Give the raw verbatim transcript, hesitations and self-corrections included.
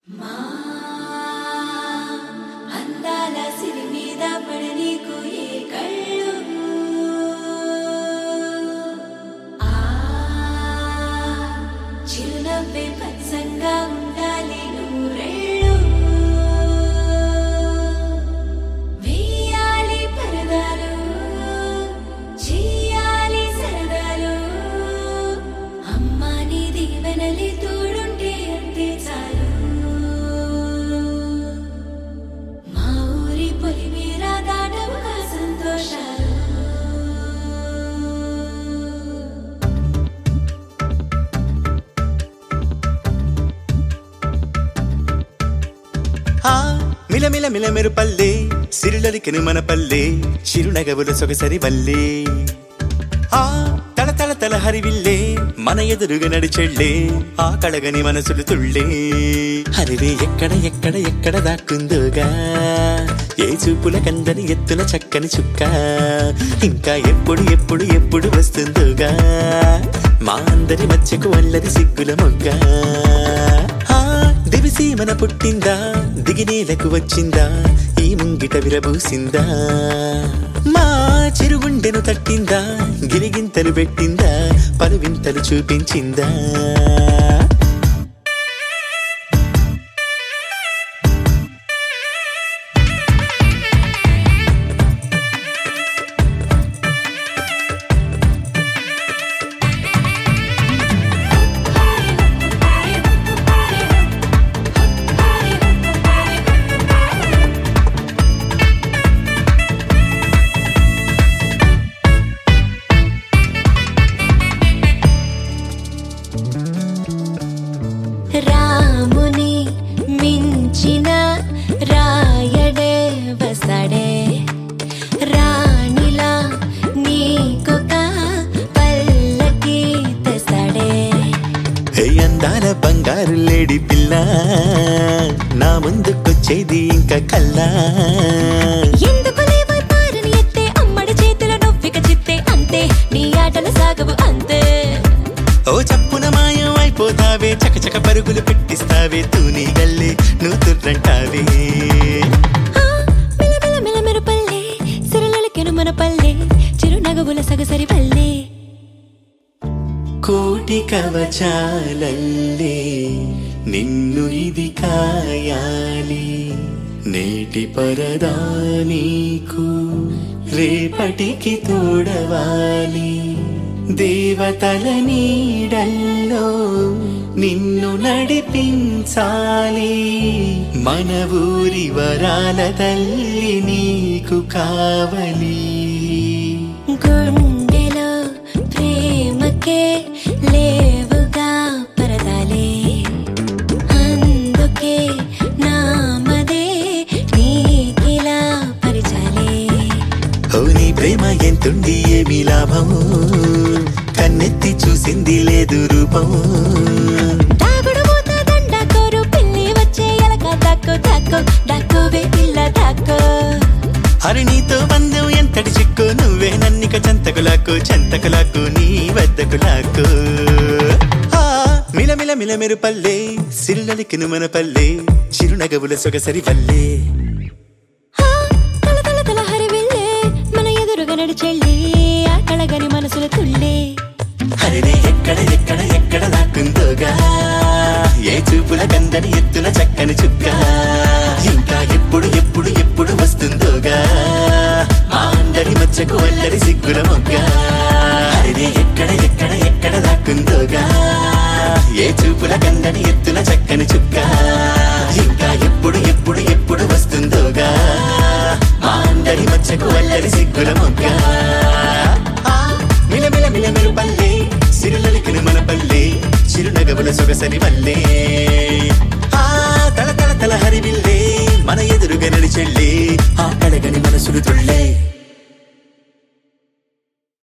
మిల మిల మిల మెరు పల్లె సిరులలికెను మన పల్లె చిరునగవుల సొగసరి వల్లే ఆ తల తల తల హరివిల్లే మన ఎదురుగా నడిచెళ్ళే ఆ కళగని మనసులు తుళ్ళే హరివే ఎక్కడ ఎక్కడ ఎక్కడ దాక్కుందోగా ఏ చూపుల కందని ఎత్తుల చక్కని చుక్క ఇంకా ఎప్పుడు ఎప్పుడు ఎప్పుడు వస్తుందోగా మా అందరి మధ్యకు వల్లది సిగ్గుల మొగ్గ దివిసి మన పుట్టిందా దిగినేలకు వచ్చిందా ఈ ముంగిట విరబూసిందా మా చిరుగుండెను తట్టిందా గిరిగింతలు పెట్టిందా పలువింతలు చూపించిందా రాముని మించిన రాయడే వస్తాడే రాణిలా నీకొక పల్లకి తెస్తాడే హే అందాల బంగారు లేడి పిల్ల నా ముందుకొచ్చేది ఇంకా కల్లా ఎందుకు లేవో పారని ఎత్తే అమ్మడి చేతుల నొప్పిక చిత్తే అంతే నీ ఆటలు సాగవు అంతే ఓ చప్పున మాయం అయిపోతావే చకచక పరుగులు పెట్టిస్తావే తూని గల్లే నువ్వు తుర్రంటావే మిలమిల మిలమెరు పల్లె సిరలకెను మన పల్లె చిరునగవుల సగసరి పల్లె కోటి కవచాలల్లే నిన్ను ఇది కాయాలి నేటి పరదా నీకు రేపటికి తోడవాలి దేవతల నీడల్లో నిన్ను నడిపించాలి మన ఊరి వరాల తల్లి నీకు కావలి గుండెలో ప్రేమకే లేవుగా పరదాలే అందుకే నామదే నీకిలా పరిచాలే ఓ నీ ప్రేమ ఎంతుండి ఏమి లాభము కన్నెత్తి చూసింది లేదు రూపం దాగుడు మూత దండ కోరు పిల్లి వచ్చే ఎలక దాక్కో దాక్కో దాక్కోవే పిల్ల దాక్కో హరి నీతో బంధం ఎంతటి చిక్కు నువ్వే నన్నిక చంతకులాకు చంతకులాకు నీ వద్దకులాకు మిల మిల మిల మెరు పల్లె సిరులలికెను మన పల్లె చిరునగవుల సొగసరి వల్లే తల తల తల హరివిల్లే మన ఎదురుగా నడిచెళ్ళి ఆ కళగని మనసుల తుళ్ళే హరివే ఎక్కడ ఎక్కడ ఎక్కడ దాక్కుందోగా ఏ చూపుల కందని ఎత్తున చక్కని చుక్క ఇంకా ఎప్పుడు ఎప్పుడు ఎప్పుడు వస్తుందోగా మా అందరి మధ్యకు వల్లరి సిగ్గుల మొగ్గ హరివే ఎక్కడ ఎక్కడ ఎక్కడ దాక్కుందోగా ఏ చూపుల కందని ఎత్తున చక్కని చుక్క ఇంకా ఎప్పుడు ఎప్పుడు ఎప్పుడు వస్తుందోగా మా అందరి మధ్యకు వల్లరి సిగ్గుల మొగ్గ మిల మిల మిల మెరు పల్లె సిరులలికెను మన పల్లె చిరునగవుల సొగసరి వల్లే ఆ తల తల తల హరివిల్లే మన ఎదురుగా నడిచెళ్ళే ఆ కడగని మనసులు తుళ్ళే